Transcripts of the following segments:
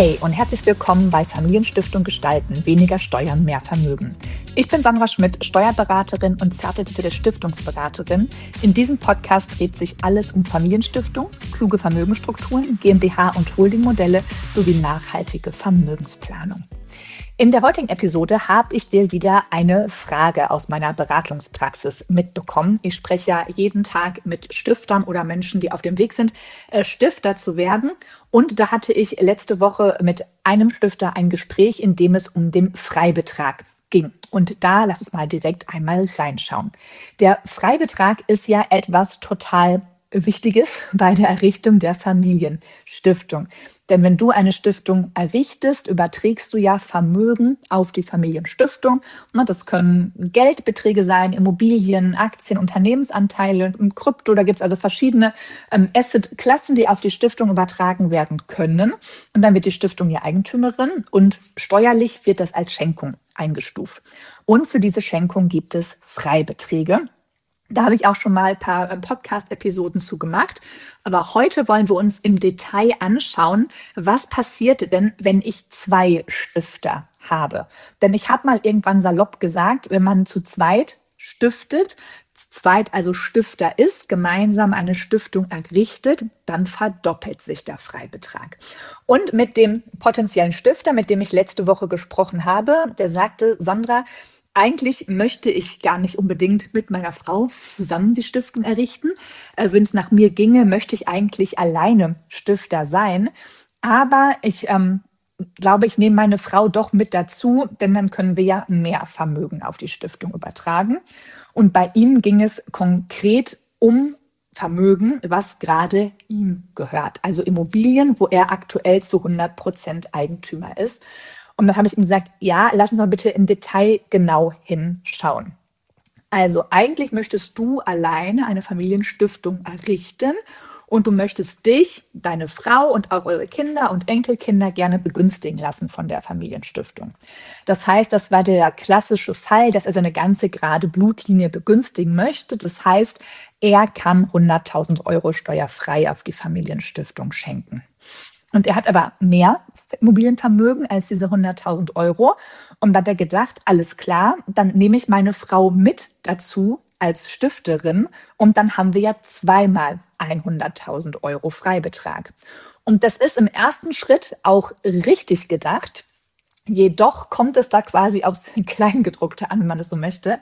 Hey und herzlich willkommen bei Familienstiftung Gestalten, weniger Steuern, mehr Vermögen. Ich bin Sandra Schmidt, Steuerberaterin und zertifizierte Stiftungsberaterin. In diesem Podcast dreht sich alles um Familienstiftung, kluge Vermögensstrukturen, GmbH- und Holdingmodelle sowie nachhaltige Vermögensplanung. In der heutigen Episode habe ich dir wieder eine Frage aus meiner Beratungspraxis mitbekommen. Ich spreche ja jeden Tag mit Stiftern oder Menschen, die auf dem Weg sind, Stifter zu werden. Und da hatte ich letzte Woche mit einem Stifter ein Gespräch, in dem es um den Freibetrag ging. Und da lass uns mal direkt einmal reinschauen. Der Freibetrag ist ja etwas total Wichtiges bei der Errichtung der Familienstiftung. Denn wenn du eine Stiftung errichtest, überträgst du ja Vermögen auf die Familienstiftung. Das können Geldbeträge sein, Immobilien, Aktien, Unternehmensanteile, Krypto. Da gibt es also verschiedene Assetklassen, die auf die Stiftung übertragen werden können. Und dann wird die Stiftung ja Eigentümerin und steuerlich wird das als Schenkung eingestuft. Und für diese Schenkung gibt es Freibeträge. Da habe ich auch schon mal ein paar Podcast-Episoden zu gemacht. Aber heute wollen wir uns im Detail anschauen, was passiert denn, wenn ich 2 Stifter habe. Denn ich habe mal irgendwann salopp gesagt, wenn man zu zweit stiftet, zu zweit also Stifter ist, gemeinsam eine Stiftung errichtet, dann verdoppelt sich der Freibetrag. Und mit dem potenziellen Stifter, mit dem ich letzte Woche gesprochen habe, der sagte, Sandra, eigentlich möchte ich gar nicht unbedingt mit meiner Frau zusammen die Stiftung errichten. Wenn es nach mir ginge, möchte ich eigentlich alleine Stifter sein. Aber ich glaube, ich nehme meine Frau doch mit dazu, denn dann können wir ja mehr Vermögen auf die Stiftung übertragen. Und bei ihm ging es konkret um Vermögen, was gerade ihm gehört. Also Immobilien, wo er aktuell zu 100% Eigentümer ist. Und dann habe ich ihm gesagt, ja, lass uns mal bitte im Detail genau hinschauen. Also eigentlich möchtest du alleine eine Familienstiftung errichten und du möchtest dich, deine Frau und auch eure Kinder und Enkelkinder gerne begünstigen lassen von der Familienstiftung. Das heißt, das war der klassische Fall, dass er seine ganze gerade Blutlinie begünstigen möchte. Das heißt, er kann 100.000 Euro steuerfrei auf die Familienstiftung schenken. Und er hat aber mehr Immobilienvermögen als diese 100.000 Euro. Und da hat er gedacht, alles klar, dann nehme ich meine Frau mit dazu als Stifterin und dann haben wir ja zweimal 100.000 Euro Freibetrag. Und das ist im ersten Schritt auch richtig gedacht. Jedoch kommt es da quasi aufs Kleingedruckte an, wenn man es so möchte.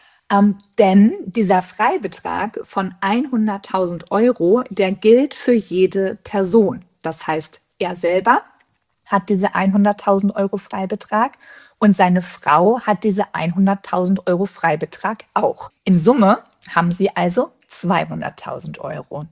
Denn dieser Freibetrag von 100.000 Euro, der gilt für jede Person. Das heißt, er selber hat diese 100.000 Euro Freibetrag und seine Frau hat diese 100.000 Euro Freibetrag auch. In Summe haben sie also 200.000 Euro.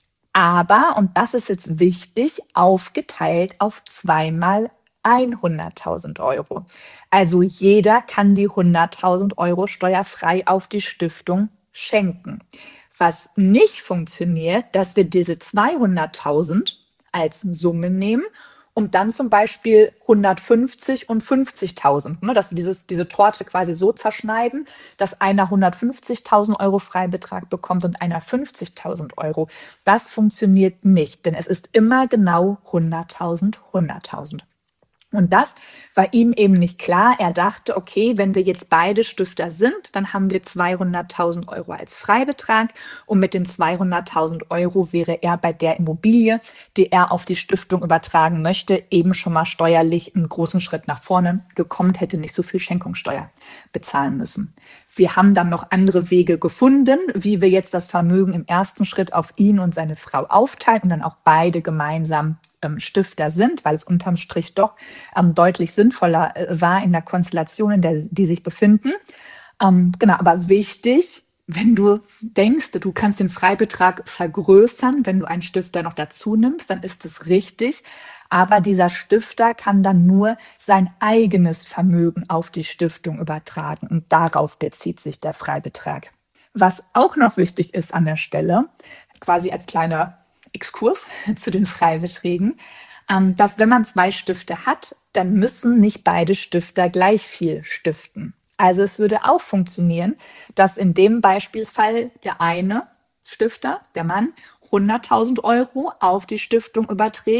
Aber, und das ist jetzt wichtig, aufgeteilt auf zweimal 100.000 Euro. Also jeder kann die 100.000 Euro steuerfrei auf die Stiftung schenken. Was nicht funktioniert, dass wir diese 200.000 als Summe nehmen und dann zum Beispiel 150 und 50.000, dass wir diese Torte quasi so zerschneiden, dass einer 150.000 Euro Freibetrag bekommt und einer 50.000 Euro. Das funktioniert nicht, denn es ist immer genau 100.000, 100.000. Und das war ihm eben nicht klar. Er dachte, okay, wenn wir jetzt beide Stifter sind, dann haben wir 200.000 Euro als Freibetrag und mit den 200.000 Euro wäre er bei der Immobilie, die er auf die Stiftung übertragen möchte, eben schon mal steuerlich einen großen Schritt nach vorne gekommen, hätte nicht so viel Schenkungssteuer bezahlen müssen. Wir haben dann noch andere Wege gefunden, wie wir jetzt das Vermögen im ersten Schritt auf ihn und seine Frau aufteilen und dann auch beide gemeinsam Stifter sind, weil es unterm Strich doch deutlich sinnvoller war in der Konstellation, in der die sich befinden. Genau, aber wichtig, wenn du denkst, du kannst den Freibetrag vergrößern, wenn du einen Stifter noch dazu nimmst, dann ist das richtig. Aber dieser Stifter kann dann nur sein eigenes Vermögen auf die Stiftung übertragen und darauf bezieht sich der Freibetrag. Was auch noch wichtig ist an der Stelle, quasi als kleiner Exkurs zu den Freibeträgen, dass wenn man 2 Stifter hat, dann müssen nicht beide Stifter gleich viel stiften. Also es würde auch funktionieren, dass in dem Beispielsfall der eine Stifter, der Mann, 100.000 Euro auf die Stiftung überträgt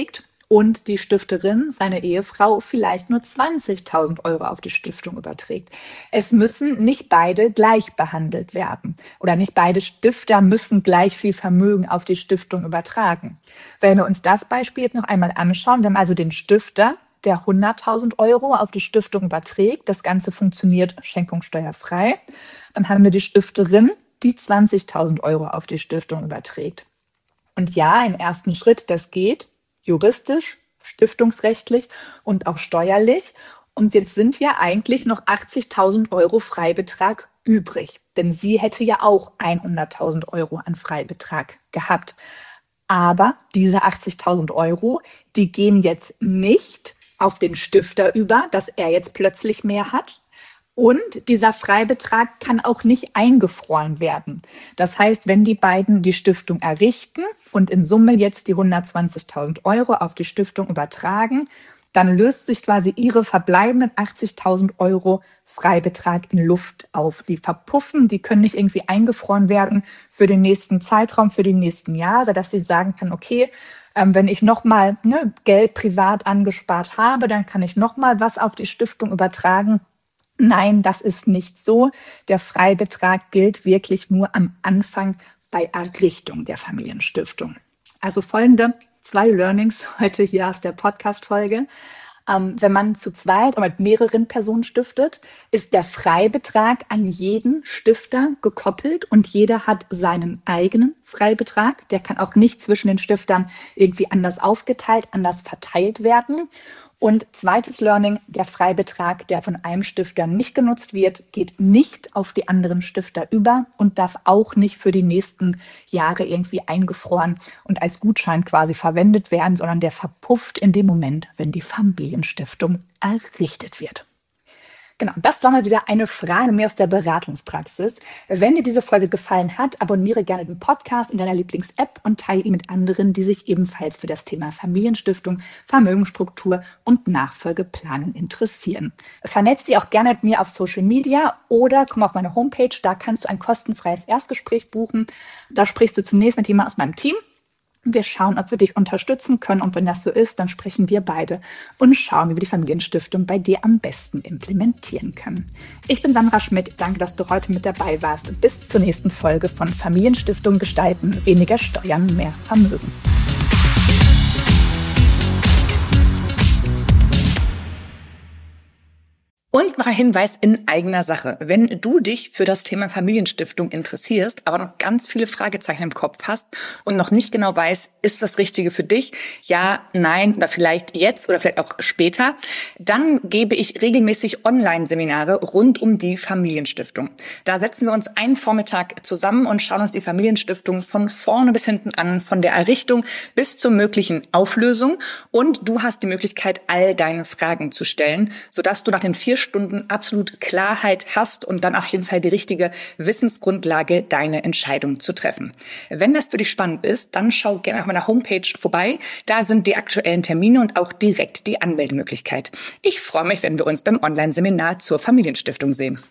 und die Stifterin, seine Ehefrau, vielleicht nur 20.000 Euro auf die Stiftung überträgt. Es müssen nicht beide gleich behandelt werden oder nicht beide Stifter müssen gleich viel Vermögen auf die Stiftung übertragen. Wenn wir uns das Beispiel jetzt noch einmal anschauen, wir haben also den Stifter, der 100.000 Euro auf die Stiftung überträgt. Das Ganze funktioniert schenkungssteuerfrei. Dann haben wir die Stifterin, die 20.000 Euro auf die Stiftung überträgt. Und ja, im ersten Schritt, das geht juristisch, stiftungsrechtlich und auch steuerlich. Und jetzt sind ja eigentlich noch 80.000 Euro Freibetrag übrig. Denn sie hätte ja auch 100.000 Euro an Freibetrag gehabt. Aber diese 80.000 Euro, die gehen jetzt nicht auf den Stifter über, dass er jetzt plötzlich mehr hat. Und dieser Freibetrag kann auch nicht eingefroren werden. Das heißt, wenn die beiden die Stiftung errichten und in Summe jetzt die 120.000 Euro auf die Stiftung übertragen, dann löst sich quasi ihre verbleibenden 80.000 Euro Freibetrag in Luft auf. Die verpuffen, die können nicht irgendwie eingefroren werden für den nächsten Zeitraum, für die nächsten Jahre, dass sie sagen kann, okay, wenn ich nochmal Geld privat angespart habe, dann kann ich nochmal was auf die Stiftung übertragen. Nein, das ist nicht so. Der Freibetrag gilt wirklich nur am Anfang bei Errichtung der Familienstiftung. Also folgende 2 Learnings heute hier aus der Podcast-Folge. Wenn man zu zweit oder mit mehreren Personen stiftet, ist der Freibetrag an jeden Stifter gekoppelt und jeder hat seinen eigenen Freibetrag. Der kann auch nicht zwischen den Stiftern irgendwie anders aufgeteilt, anders verteilt werden. Und zweites Learning, der Freibetrag, der von einem Stifter nicht genutzt wird, geht nicht auf die anderen Stifter über und darf auch nicht für die nächsten Jahre irgendwie eingefroren und als Gutschein quasi verwendet werden, sondern der verpufft in dem Moment, wenn die Familienstiftung errichtet wird. Genau, das war mal wieder eine Frage mehr aus der Beratungspraxis. Wenn dir diese Folge gefallen hat, abonniere gerne den Podcast in deiner Lieblings-App und teile ihn mit anderen, die sich ebenfalls für das Thema Familienstiftung, Vermögensstruktur und Nachfolgeplanung interessieren. Vernetz dich auch gerne mit mir auf Social Media oder komm auf meine Homepage, da kannst du ein kostenfreies Erstgespräch buchen. Da sprichst du zunächst mit jemandem aus meinem Team. Wir schauen, ob wir dich unterstützen können und wenn das so ist, dann sprechen wir beide und schauen, wie wir die Familienstiftung bei dir am besten implementieren können. Ich bin Sandra Schmidt, danke, dass du heute mit dabei warst. Bis zur nächsten Folge von Familienstiftung gestalten, weniger Steuern, mehr Vermögen. Und noch ein Hinweis in eigener Sache. Wenn du dich für das Thema Familienstiftung interessierst, aber noch ganz viele Fragezeichen im Kopf hast und noch nicht genau weißt, ist das Richtige für dich? Ja, nein oder vielleicht jetzt oder vielleicht auch später. Dann gebe ich regelmäßig Online-Seminare rund um die Familienstiftung. Da setzen wir uns einen Vormittag zusammen und schauen uns die Familienstiftung von vorne bis hinten an, von der Errichtung bis zur möglichen Auflösung. Und du hast die Möglichkeit, all deine Fragen zu stellen, sodass du nach den 4 Stunden absolut Klarheit hast und dann auf jeden Fall die richtige Wissensgrundlage, deine Entscheidung zu treffen. Wenn das für dich spannend ist, dann schau gerne auf meiner Homepage vorbei. Da sind die aktuellen Termine und auch direkt die Anmeldemöglichkeit. Ich freue mich, wenn wir uns beim Online-Seminar zur Familienstiftung sehen.